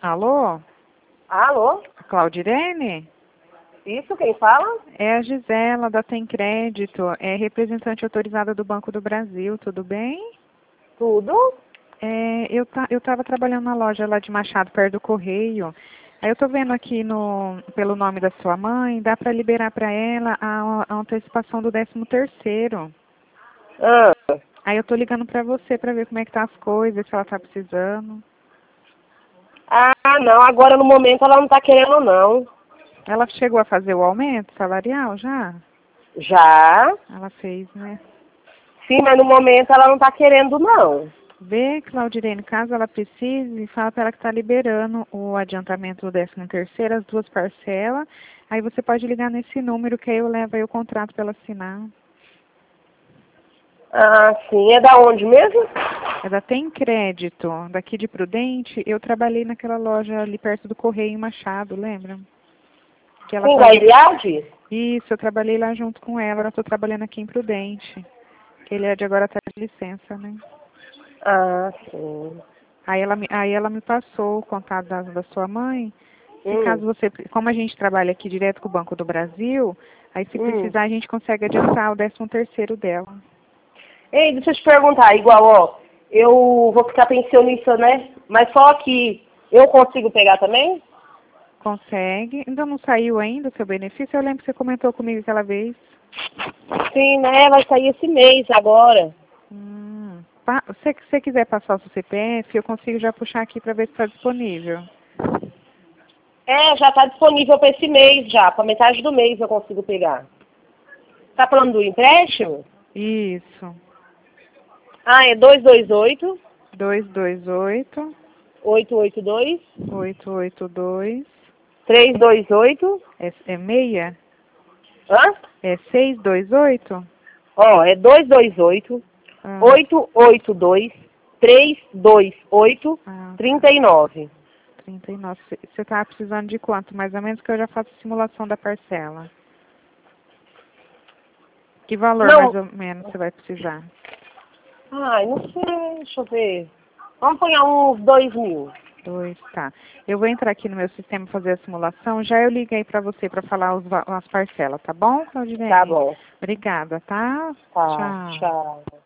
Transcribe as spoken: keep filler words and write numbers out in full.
Alô? Alô? Claudirene? Isso, quem fala? É a Gisela, da Tem Crédito. É representante autorizada do Banco do Brasil, tudo bem? Tudo? É, eu ta, eu estava trabalhando na loja lá de Machado, perto do Correio. Aí eu estou vendo aqui no, pelo nome da sua mãe, dá para liberar para ela a, a antecipação do décimo terceiro. Ah. Aí eu estou ligando para você para ver como é que tá as coisas, se ela está precisando. Ah, não, agora no momento ela não tá querendo não. Ela chegou a fazer o aumento salarial já? Já? Ela fez, né? Sim, mas no momento ela não tá querendo não. Vê, Claudirene, caso ela precise, fala para ela que está liberando o adiantamento do décimo terceiro, as duas parcelas. Aí você pode ligar nesse número que aí eu levo aí o contrato para ela assinar. Ah, sim. É da onde mesmo? Ela tem crédito. Daqui de Prudente, eu trabalhei naquela loja ali perto do Correio em Machado, lembra? Que ela Sim, da fazia... Iliade? Isso, eu trabalhei lá junto com ela. Eu estou trabalhando aqui em Prudente. Que ele é de agora está de licença, né? Ah, sim. Aí ela, me- aí ela me passou o contato da, da sua mãe. Se Hum, caso você, como a gente trabalha aqui direto com o Banco do Brasil, aí se hum. precisar a gente consegue adiantar o décimo terceiro dela. Ei, deixa eu te perguntar, igual, ó, eu vou ficar pensionista, né? Mas só que eu consigo pegar também? Consegue? Ainda não saiu ainda o seu benefício? Eu lembro que você comentou comigo aquela vez. Sim, né? Vai sair esse mês agora. Hum. Pa- Se você quiser passar o seu C P F, eu consigo já puxar aqui para ver se está disponível. É, já tá disponível para esse mês já, para metade do mês eu consigo pegar. Tá falando do empréstimo? Isso. Ah, é dois dois oito, dois dois oito, oito oito dois, oito oito dois. três dois oito. É, é meia? Hã? É seis dois oito? Ó, é dois dois oito, Ah, oito oito dois, três dois oito, ah, trinta e nove. trinta e nove. Você está precisando de quanto? Mais ou menos que eu já faço a simulação da parcela. Que valor mais Não, ou menos você vai precisar? ai, não sei, deixa eu ver. Vamos pôr uns dois mil. Dois, tá. Eu vou entrar aqui no meu sistema e fazer a simulação. Já eu liguei para você para falar os, va- as parcelas, tá bom, Tá Claudinei? bom. Obrigada, tá? Tá, Tchau. tchau.